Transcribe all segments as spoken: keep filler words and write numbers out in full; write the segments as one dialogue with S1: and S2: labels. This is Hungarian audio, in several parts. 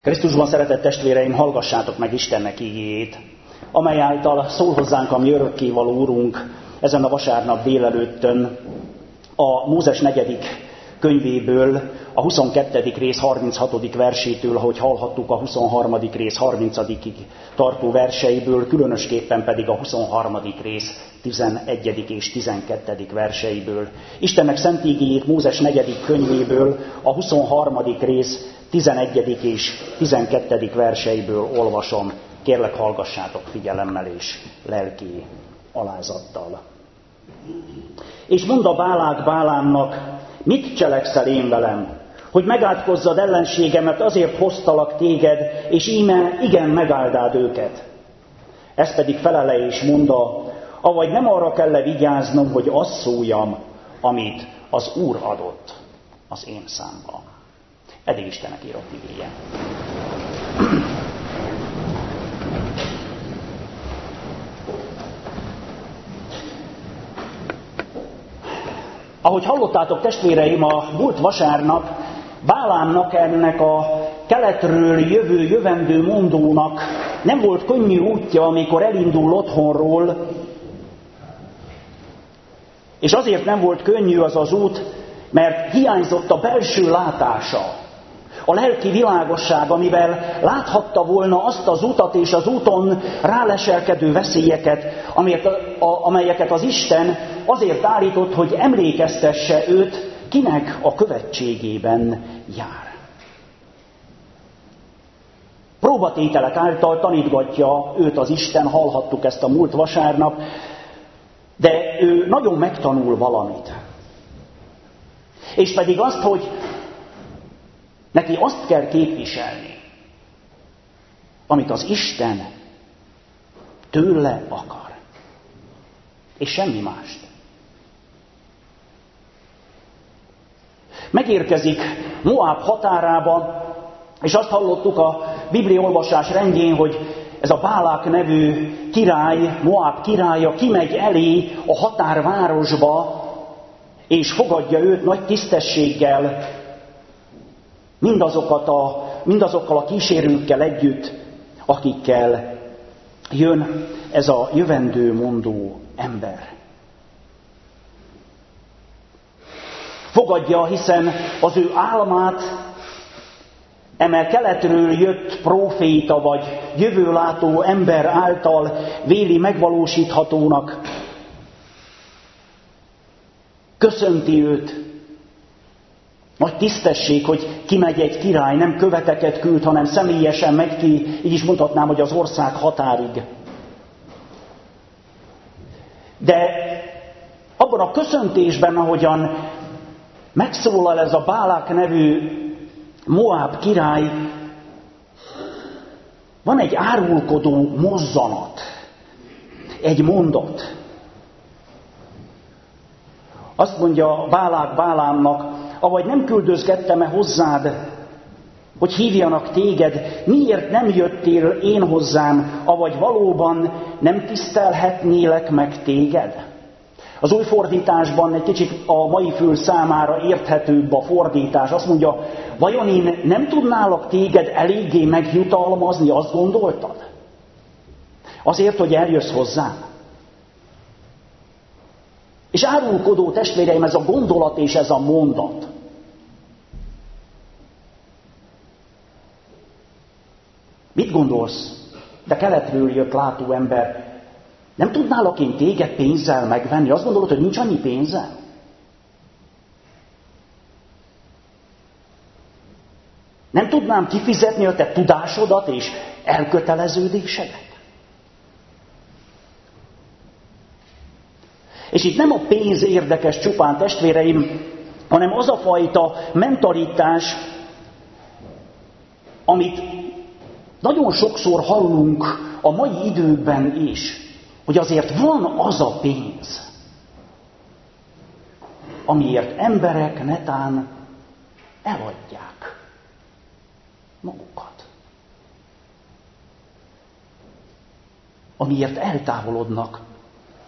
S1: Krisztusban szeretett testvéreim, hallgassátok meg Istennek igéjét, amely által szól hozzánk a mi örökkévaló Urunk ezen a vasárnap délelőttön a Mózes negyedik könyvéből, a huszonkettedik rész harminchatodik versétől, ahogy hallhattuk, a huszonharmadik rész harmincadikig tartó verseiből, különösképpen pedig a huszonharmadik rész tizenegyedik és tizenkettedik verseiből. Istennek szent igéjét Mózes negyedik könyvéből, a huszonharmadik rész tizenegyedik és tizenkettedik verseiből olvasom. Kérlek, hallgassátok figyelemmel és lelki alázattal. És mondta Bálák Bálámnak, mit cselekszel én velem, hogy megátkozzad ellenségemet, azért hoztalak téged, és íme igen megáldád őket. Ez pedig felele és mondta, avagy nem arra kell vigyáznom, hogy azt szóljam, amit az Úr adott az én számba. Eddig Istennek írott igéje. Ahogy hallottátok, testvéreim, a múlt vasárnap Bálámnak, ennek a keletről jövő, jövendő mondónak nem volt könnyű útja, amikor elindul otthonról, és azért nem volt könnyű az az út, mert hiányzott a belső látása, a lelki világosság, amivel láthatta volna azt az utat és az úton ráleselkedő veszélyeket, amelyeket az Isten azért állított, hogy emlékeztesse őt, kinek a követségében jár. Próbatételek által tanítgatja őt az Isten, hallhattuk ezt a múlt vasárnap, de ő nagyon megtanul valamit. És pedig azt, hogy neki azt kell képviselni, amit az Isten tőle akar. És semmi mást. Megérkezik Moáb határába, és azt hallottuk a bibliaolvasás rendjén, hogy ez a Bálák nevű király, Moáb királya kimegy elé a határvárosba, és fogadja őt nagy tisztességgel, mindazokat a, mindazokkal a kísérőkkel együtt, akikkel jön ez a jövendő mondó ember. Fogadja, hiszen az ő álmát eme keletről jött próféta vagy jövőlátó ember által véli megvalósíthatónak. Köszönti őt. Nagy tisztesség, hogy kimegy egy király, nem követeket küld, hanem személyesen megy ki, így is mondhatnám, hogy az ország határig. De abban a köszöntésben, ahogyan megszólal ez a Bálák nevű Moáb király, van egy árulkodó mozzanat, egy mondat. Azt mondja Bálák Bálámnak, avagy nem küldözgettem-e hozzád, hogy hívjanak téged, miért nem jöttél én hozzám, avagy valóban nem tisztelhetnélek meg téged? Az új fordításban egy kicsit a mai fül számára érthetőbb a fordítás. Azt mondja, vajon én nem tudnálak téged eléggé megjutalmazni, azt gondoltad? Azért, hogy eljössz hozzám. És árulkodó testvéreim, ez a gondolat és ez a mondat. Mit gondolsz, de keletről jött látó ember, nem tudnálak én téged pénzzel megvenni? Azt gondolod, hogy nincs annyi pénzem? Nem tudnám kifizetni a te tudásodat és elköteleződésedet? És itt nem a pénz érdekes csupán, testvéreim, hanem az a fajta mentalitás, amit nagyon sokszor hallunk a mai időkben is, hogy azért van az a pénz, amiért emberek netán eladják magukat. Amiért eltávolodnak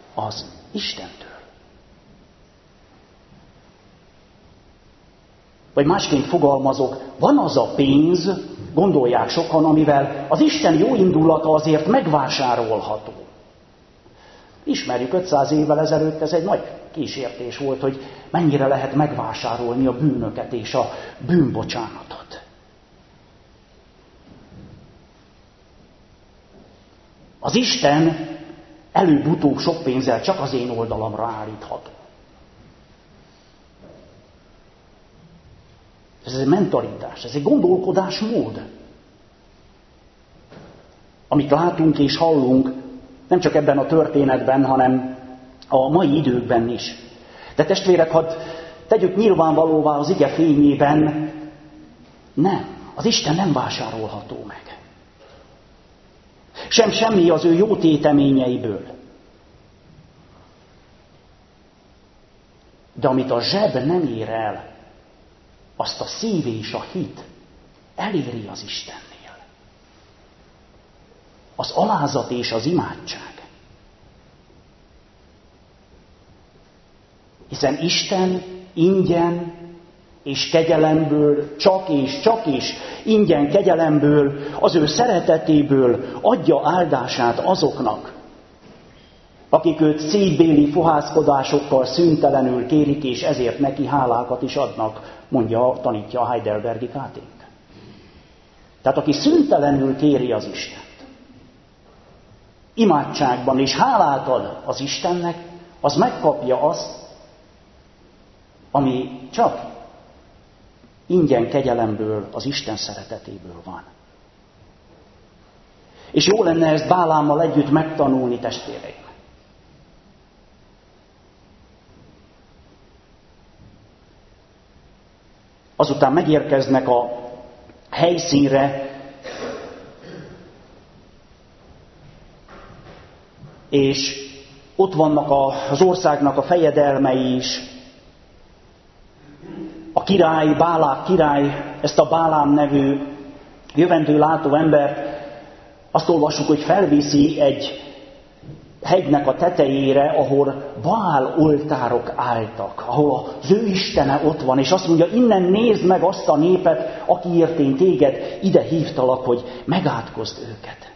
S1: az Istentől. Vagy másként fogalmazok, van az a pénz, gondolják sokan, amivel az Isten jó indulata azért megvásárolható. Ismerjük, ötszáz évvel ezelőtt ez egy nagy kísértés volt, hogy mennyire lehet megvásárolni a bűnöket és a bűnbocsánatot. Az Isten előbb-utóbb sok pénzzel csak az én oldalamra állítható. Ez egy mentalitás, ez egy gondolkodásmód. Amit látunk és hallunk, nem csak ebben a történetben, hanem a mai időkben is. De testvérek, hadd tegyük nyilvánvalóvá az ige fényében, nem, az Isten nem vásárolható meg. Sem semmi az ő jó téteményeiből. De amit a zseb nem ér el, azt a szív és a hit eléri az Istennél. Az alázat és az imádság. Hiszen Isten ingyen és kegyelemből, csak és csak is ingyen kegyelemből, az ő szeretetéből adja áldását azoknak, akik őt szívbéli fohászkodásokkal szüntelenül kérik, és ezért neki hálákat is adnak, mondja, tanítja a Heidelbergi Káténk. Tehát aki szüntelenül kéri az Istent, imádságban és hálát ad az Istennek, az megkapja azt, ami csak ingyen kegyelemből, az Isten szeretetéből van. És jó lenne ezt Bálámmal együtt megtanulni, testvéreim. Azután megérkeznek a helyszínre, és ott vannak az országnak a fejedelmei is. A király, Bálák király, ezt a Bálám nevű jövendő látó embert, azt olvassuk, hogy felviszi egy hegynek a tetejére, ahol Baál oltárok álltak, ahol az ő istene ott van, és azt mondja, innen nézd meg azt a népet, akiért én téged ide hívtalak, hogy megátkozd őket.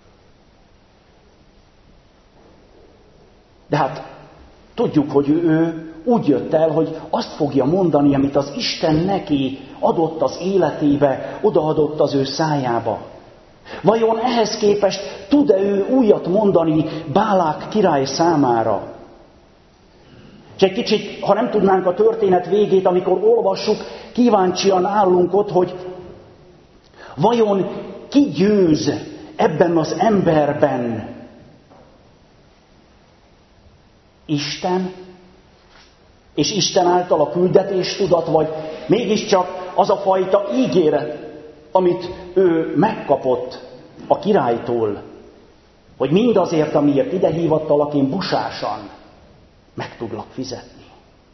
S1: De hát tudjuk, hogy ő úgy jött el, hogy azt fogja mondani, amit az Isten neki adott az életébe, odaadott az ő szájába. Vajon ehhez képest tud-e ő újat mondani Bálák király számára? És egy kicsit, ha nem tudnánk a történet végét, amikor olvassuk, kíváncsian állunk ott, hogy vajon ki győz ebben az emberben? Isten? És Isten által a küldetéstudat, vagy mégiscsak az a fajta ígéret, amit ő megkapott a királytól, hogy mindazért, amiért ide hívattalak, én busásan meg tudlak fizetni.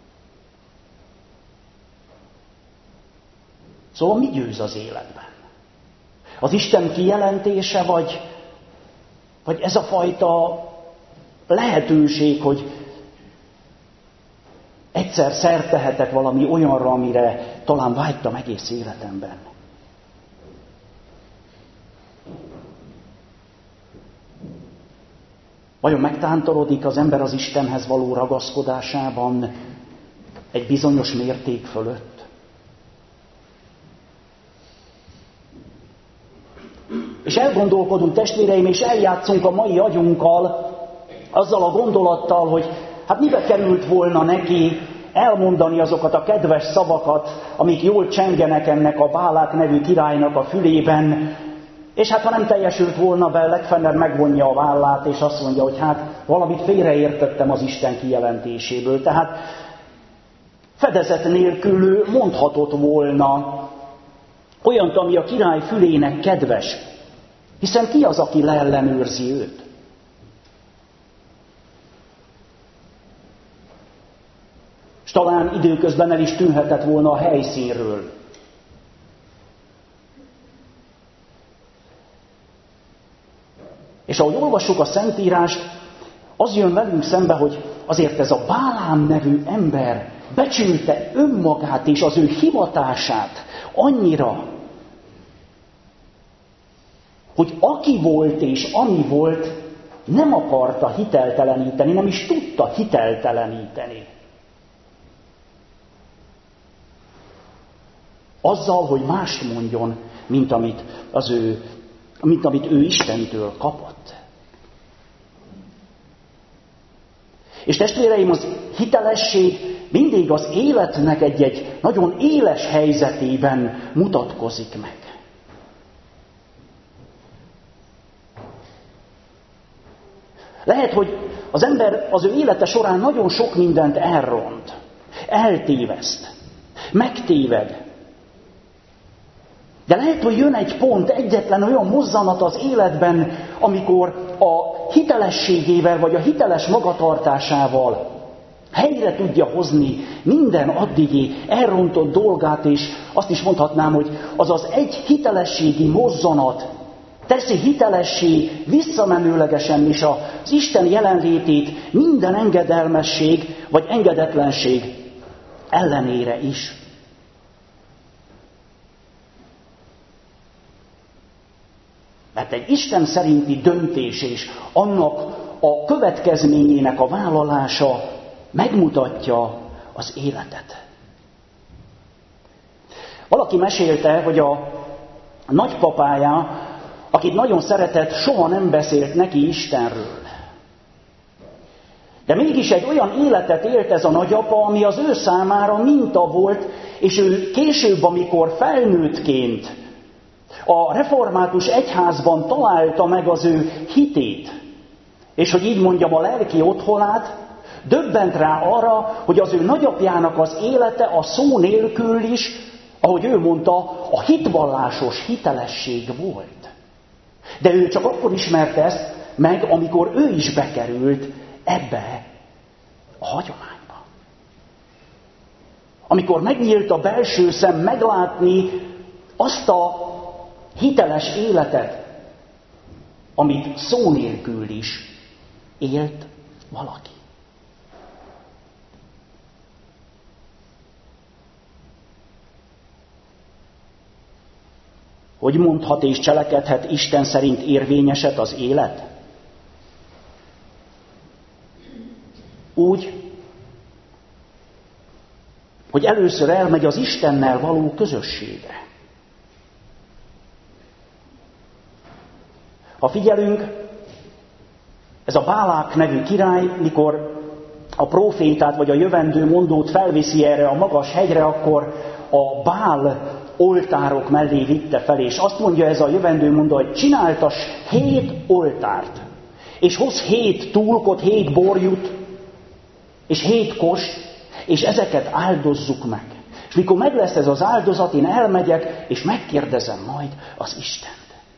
S1: Szóval mi győz az életben? Az Isten kijelentése, vagy, vagy ez a fajta lehetőség, hogy egyszer szert tehetek valami olyanra, amire talán vágytam egész életemben. Vajon megtántorodik az ember az Istenhez való ragaszkodásában egy bizonyos mérték fölött? És elgondolkodunk, testvéreim, és eljátszunk a mai agyunkkal, azzal a gondolattal, hogy hát mibe került volna neki elmondani azokat a kedves szavakat, amik jól csengenek ennek a Bálák nevű királynak a fülében, és hát ha nem teljesült volna be, legfeljebb megvonja a vállát, és azt mondja, hogy hát valamit félreértettem az Isten kijelentéséből. Tehát fedezet nélkül mondhatott volna olyant, ami a király fülének kedves, hiszen ki az, aki leellenőrzi őt? És talán időközben el is tűnhetett volna a helyszínről. És ahogy olvassuk a Szentírást, az jön velünk szembe, hogy azért ez a Bálám nevű ember becsülte önmagát és az ő hivatását annyira, hogy aki volt és ami volt, nem akarta hitelteleníteni, nem is tudta hitelteleníteni. Azzal, hogy mást mondjon, mint amit, az ő, mint amit ő Istentől kapott. És testvéreim, az hitelesség mindig az életnek egy-egy nagyon éles helyzetében mutatkozik meg. Lehet, hogy az ember az ő élete során nagyon sok mindent elront, eltéveszt, megtéved. De lehet, hogy jön egy pont, egyetlen olyan mozzanat az életben, amikor a hitelességével vagy a hiteles magatartásával helyre tudja hozni minden addigi elrontott dolgát, és azt is mondhatnám, hogy az az egy hitelességi mozzanat teszi hitelessé visszamenőlegesen is az Isten jelenlétét minden engedelmesség vagy engedetlenség ellenére is. Mert egy Isten szerinti döntés és annak a következményének a vállalása megmutatja az életet. Valaki mesélte, hogy a nagypapája, akit nagyon szeretett, soha nem beszélt neki Istenről. De mégis egy olyan életet élt ez a nagyapa, ami az ő számára minta volt, és ő később, amikor felnőttként a református egyházban találta meg az ő hitét, és hogy így mondjam, a lelki otthonát, döbbent rá arra, hogy az ő nagyapjának az élete a szó nélkül is, ahogy ő mondta, a hitvallásos hitelesség volt. De ő csak akkor ismerte ezt meg, amikor ő is bekerült ebbe a hagyományba. Amikor megnyílt a belső szem meglátni azt a hiteles életet, amit szó nélkül is élt valaki. Hogy mondhat és cselekedhet Isten szerint érvényeset az élet? Úgy, hogy először elmegy az Istennel való közösségre. Ha figyelünk, ez a Bálák nevű király, mikor a prófétát vagy a jövendő mondót felviszi erre a magas hegyre, akkor a Bál oltárok mellé vitte fel, és azt mondja ez a jövendő mondó, hogy csináltas hét oltárt, és hoz hét túlkot, hét borjut, és hét kost, és ezeket áldozzuk meg. És mikor meg lesz ez az áldozat, én elmegyek, és megkérdezem majd az Istent.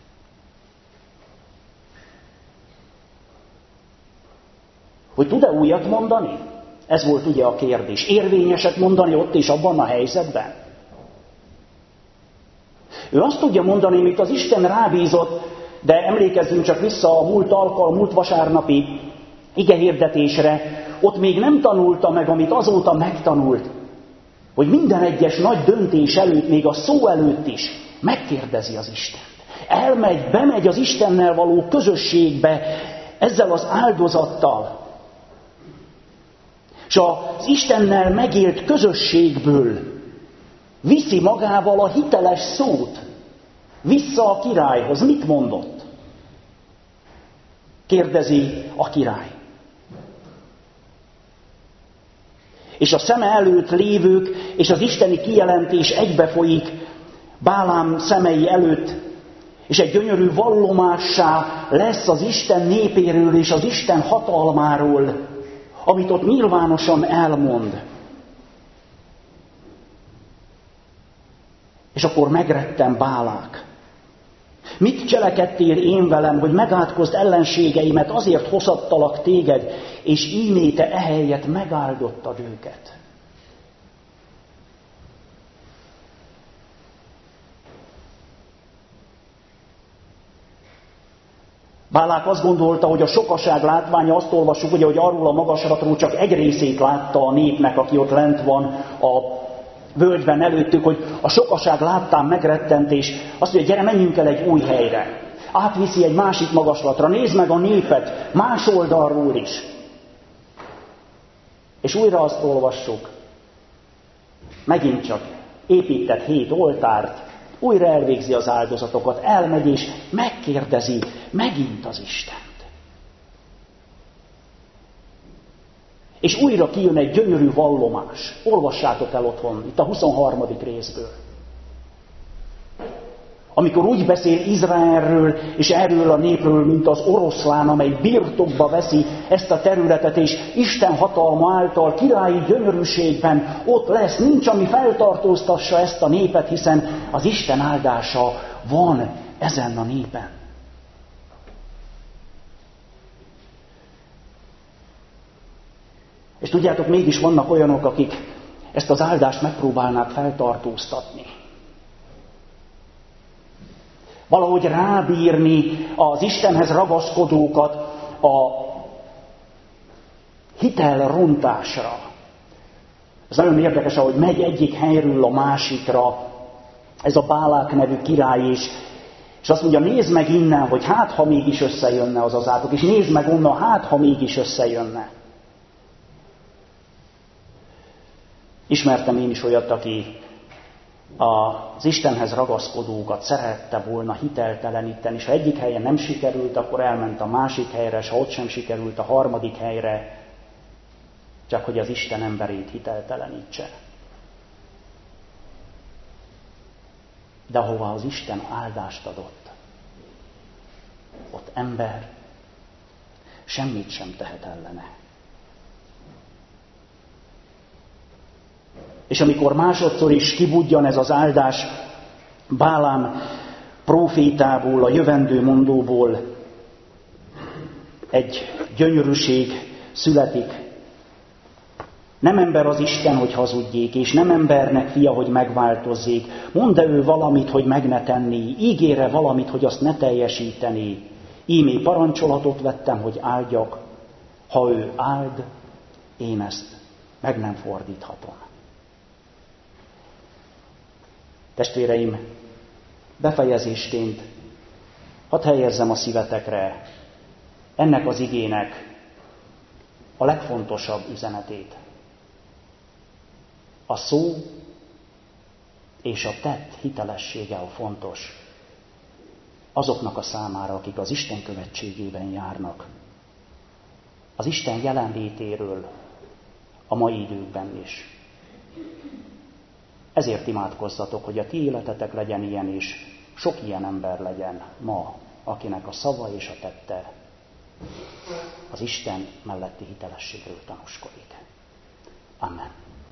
S1: Hogy tud-e újat mondani? Ez volt ugye a kérdés. Érvényeset mondani ott és abban a helyzetben? Ő azt tudja mondani, amit az Isten rábízott, de emlékezzünk csak vissza a múlt alkalom, múlt vasárnapi igehirdetésre, ott még nem tanulta meg, amit azóta megtanult, hogy minden egyes nagy döntés előtt, még a szó előtt is megkérdezi az Istent. Elmegy, bemegy az Istennel való közösségbe ezzel az áldozattal. És az Istennel megélt közösségből viszi magával a hiteles szót vissza a királyhoz. Mit mondott? Kérdezi a király. És a szeme előtt lévők és az isteni kijelentés egybefolyik Bálám szemei előtt, és egy gyönyörű vallomássá lesz az Isten népéről és az Isten hatalmáról, amit ott nyilvánosan elmond. És akkor megretten Bálák. Mit cselekedtél én velem, hogy megátkozd ellenségeimet, azért hozattalak téged, és ímé te ehelyett megáldottad őket. Bálák azt gondolta, hogy a sokaság látványa, azt olvassuk, ugye, hogy arról a magaslatról csak egy részét látta a népnek, aki ott lent van a völgyben előttük, hogy a sokaság láttán megrettent, és azt mondja, gyere, menjünk el egy új helyre. Átviszi egy másik magaslatra, nézd meg a népet más oldalról is. És újra azt olvassuk, megint csak épített hét oltárt, újra elvégzi az áldozatokat, elmegy és megkérdezi megint az Istent. És újra kijön egy gyönyörű vallomás. Olvassátok el otthon, itt a huszonharmadik részből. Amikor úgy beszél Izraelről és erről a népről, mint az oroszlán, amely birtokba veszi ezt a területet, és Isten hatalma által királyi gyönyörűségben ott lesz, nincs, ami feltartóztassa ezt a népet, hiszen az Isten áldása van ezen a népen. És tudjátok, mégis vannak olyanok, akik ezt az áldást megpróbálnák feltartóztatni. Valahogy rábírni az Istenhez ragaszkodókat a hitelrontásra. Ez nagyon érdekes, ahogy megy egyik helyről a másikra ez a Bálák nevű király is, és azt mondja, nézd meg innen, hogy hát, ha mégis összejönne az az átok, és nézd meg onnan, hát, ha mégis összejönne. Ismertem én is olyat, aki az Istenhez ragaszkodókat szerette volna hitelteleníteni, és ha egyik helyen nem sikerült, akkor elment a másik helyre, és ha ott sem sikerült, a harmadik helyre, csak hogy az Isten emberét hiteltelenítse. De ahova az Isten áldást adott, ott ember semmit sem tehet ellene. És amikor másodszor is kibudjan ez az áldás Bálám prófétából, a jövendő mondóból, egy gyönyörűség születik. Nem ember az Isten, hogy hazudjék, és nem embernek fia, hogy megváltozzék. Mondd-e ő valamit, hogy meg ne tenné, ígére valamit, hogy azt ne teljesítené. Ímé parancsolatot vettem, hogy áldjak. Ha ő áld, én ezt meg nem fordíthatom. Testvéreim, befejezésként hadd helyezzem a szívetekre ennek az igének a legfontosabb üzenetét. A szó és a tett hitelessége a fontos azoknak a számára, akik az Isten követségében járnak. Az Isten jelenlétéről a mai időkben is. Ezért imádkozzatok, hogy a ti életetek legyen ilyen, és sok ilyen ember legyen ma, akinek a szava és a tette az Isten melletti hitelességről tanúskodik. Amen.